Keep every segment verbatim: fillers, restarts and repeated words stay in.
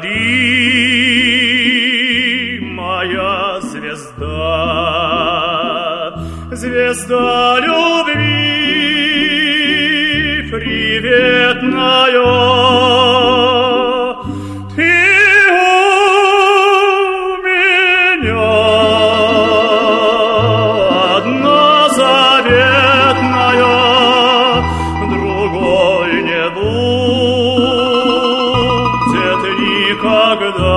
гори, моя звезда, звезда любви приветная. Ты у меня одна заветная, другой не будет никогда.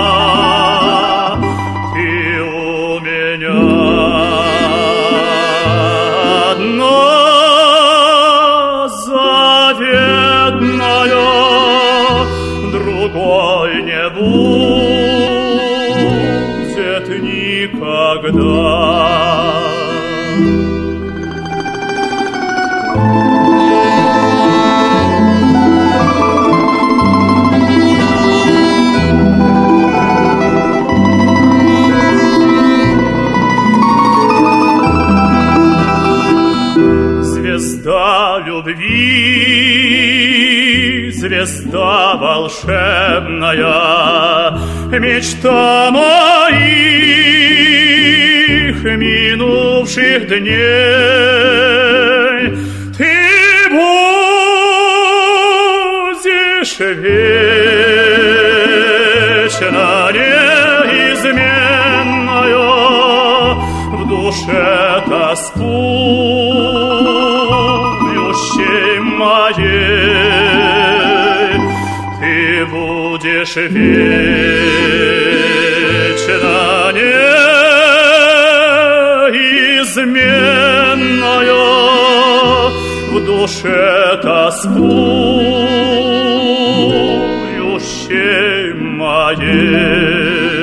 Ты у меня одна заветная, другой не будет никогда. Звезда любви, звезда волшебная, мечта моих минувших дней. Ты будешь вечно неизменная, в душе тоскующей моей. Ты будешь вечно неизменная, в душе тоскующей моей.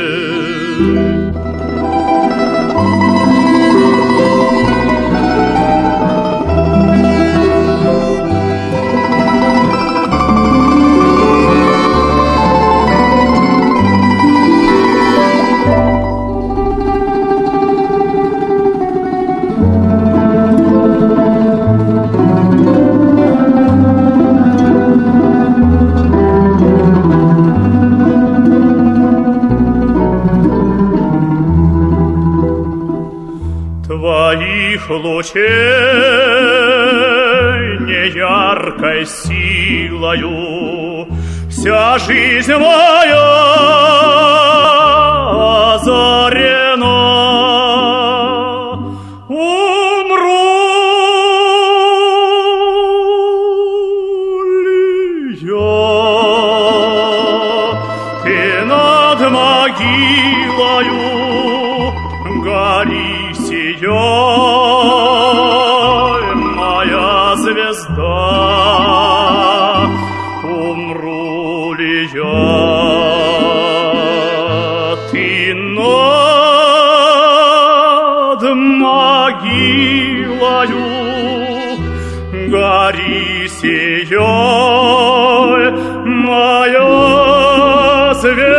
Твоих лучей неяркой силою вся жизнь моя озарена. Умру ли я, ты над могилою гори сияй, моя звезда. Умру ли я, ты над могилою гори сияй, моя звезда.